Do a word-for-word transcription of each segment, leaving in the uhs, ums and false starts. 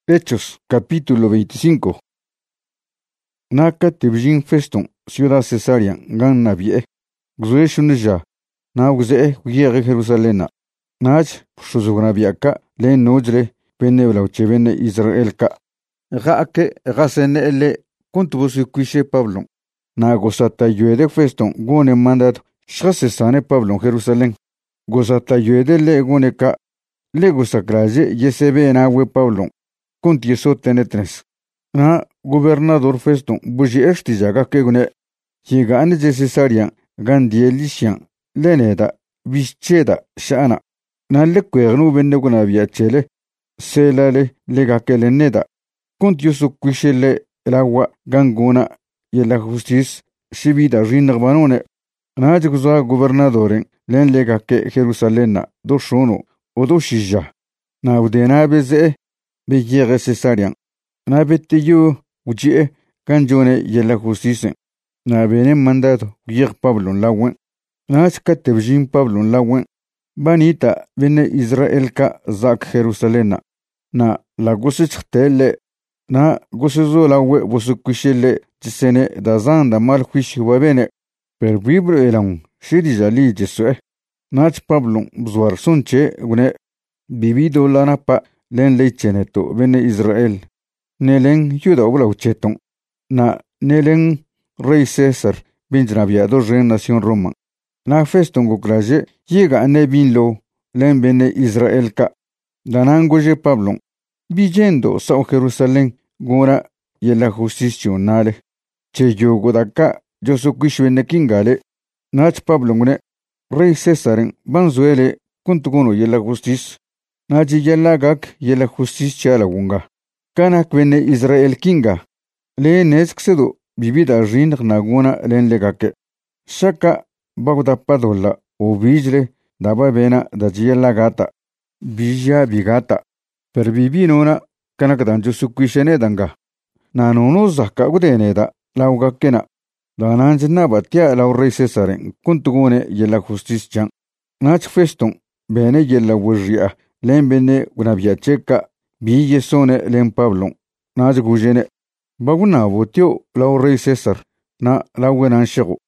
Hechos, capítulo veinticinco. Naka tibjin Feston, ciudad Cesarea, gan nabie. Gzue shunja. Na gzee guyere Jerusalena. Nach, shuzugrabiaka, le nojre, penebla uchevene Israelka. Gaake, gasene ele, kuntubusu kuishe Pablo. Na gozata yuede Feston, gune mandat, shasesane Pablo Jerusalén. Gozata yuede le guneka, le gozakraje, yesebe en agua Pablo. Contieso tenetres. Na gobernador Feston, buji estijaga kegune. Higane de Cesaria, gandielishan, leneda, bischeda, shana. Na le cuerno veneguna viachele, selale, legakele neda. Contioso quishele, el agua, ganguna, y la justicia, shibida rinarbanone. Na jiguza gobernadoren, len legake Jerusalena, doshono, o doshija. Na udena beze, Bejere Cesarian. Na bete yo, ujie, canjone y la justicia. Na bene mandado, guier Pablo lawen. Na skatevjin Pablo lawen. Banita, vene Israelka zak Jerusalena. Na la gosichtele. Na gosizo lawe vosukushele, tisene da zanda mal huish wabene. Per vibro elan, shirijali jesue. Nach Pablo, bzuar sunche, gune, bibido lanapa. Len leicheneto vene Israel. Nelen yuda ucheton. Na nelen rey César, benjaviado rey nación Roma. Na feston gokraje, llega a nebinlo, len vene Israel ka. Danangoje Pablo. Villendo sao Jerusalén, gora y la justicia nale. Che yo godaka, yo suquishwene kingale. Nach Pablo gune, rey César, banzuele, kuntuguno y la justicia. Naji yalagak yela justicia la wunga. Kanak vene Israel kinga. Le nesksedo bibida rin naguna len legake. Shaka bagda padola o bijle daba vena da yalagata. Bija bigata. Per bibinona kanakdan jusukwishene danga. Nanono zaka udeneda laugakena. Dananjna batia la rey Cesaren kuntugune yela justicia. Nach feston bene yela wurria. Len bene gunabiacheca, billesone len Pablo, naj gujene. Baguna votio la rey César, na la buenanchego.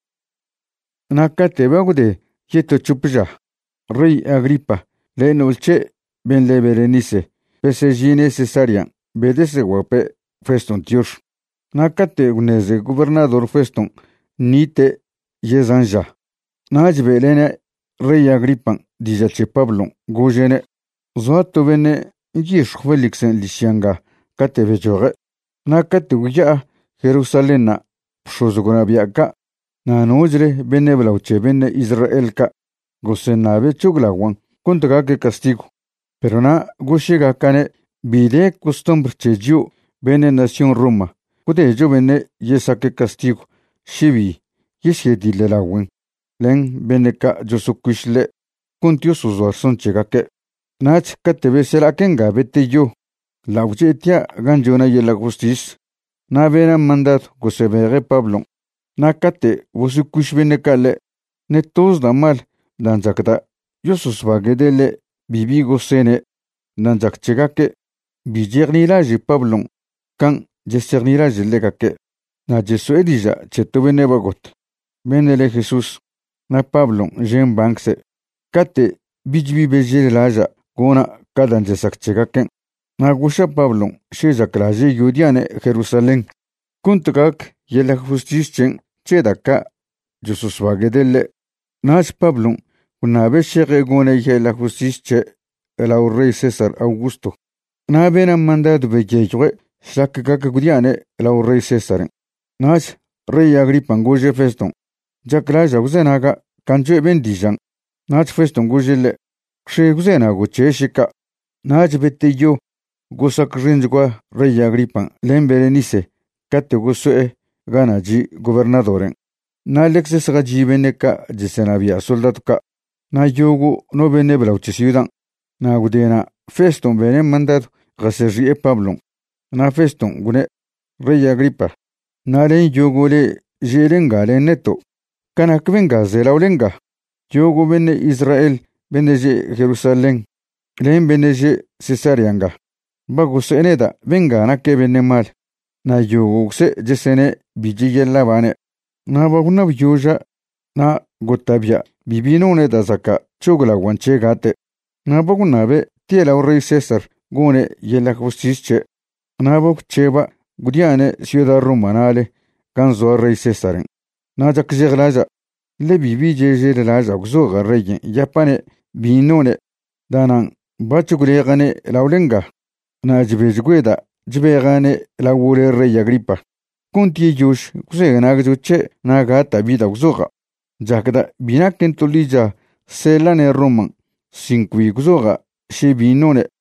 Na cate bagude, yeto chupja. Rey Agripa, len ulche, ben le berenice, pesegine Cesarian, bedese guape, feston tios. Na cate uneze gobernador feston, nite yezanja. Naj belene, rey Agripan, dijache Pablo, gujene. Zoato vene, yish Felixen lishanga, cate vejore. Na cate uya, Jerusalena, pshozgonabiaka. Na nojre, beneblauche, bene Israelka. Gosenabe chuglawan, contra que castigo. Pero na, goshiga cane, bide costumbre cheju, bene nación Roma. Cude yo bene, yesa que castigo. Shivi, yeshe dilelawen. Len, beneca, josuquishle. Contio sus son chegake. Nach katebe sera kenga bete yo. La uchetia ganjona y la justicia. Na vera mandat gosebere Pablo. Na kate vosukush benekale. Netos da mal. Danjakda. Yo sus bagedele. Bibi gosene. Danjak chegake. Bijerniraje Pablo. Kan jeserniraje legake. Na jesu edija chetubene bagot. Benele Jesús. Na Pablo jen bankse. Kate bijbi bejere laja. Gona kadanje sakchegaken. Nagusha Pablo, shezakraje yudiane Jerusalén. Kuntagak yela justicia chedaka. Jesus vagedele. Nach Pablo, una vez shege gona yela justicia el rey César Augusto. Na bena mandado bejejwe, shakaka gudiane el rey César. Nach rey Agripan goje feston. Jakraja uzenaga, kanjo bendijan. Nach feston gojele. Sheguzena gucheshika. Nach bete yo. Gosak rinjgua rey Agripan. Len berenice. Kate gusue. Ganaji gobernadoren. Na lexes gaji beneka. Jesenavia soldatuka. Na yogu no bene blauche ciudan. Na gudena. Feston bene mandado. Gaserrie Pablo. Na feston gune. Rey Agripa. Na len yogu le. Jerenga le neto. Kanak venga zelaulenga. Yogu bene Israel. Beneje Jerusalén, len beneje Cesarianga. Bagusene venga na que bene mal. Na yugse jesene bijiyella bane. Na baguna byuja na gotabia bibinone da zaka chugla guanche gate. Na baguna be tiela rey César gune yella justicia. Na bog cheba gudiane ciudad romanale ganzo rey Césaren. Na jakjeglaja le bibi jeje laja gzo garregen yapane binone danan bachugulegane laulenga. Na jibejgueda jibegane la wure rey Agripa. Kunti yush kusegana gjuche na gata vida gzoga. Jakda binaken tolija selane roman sinkwi gzoga she binone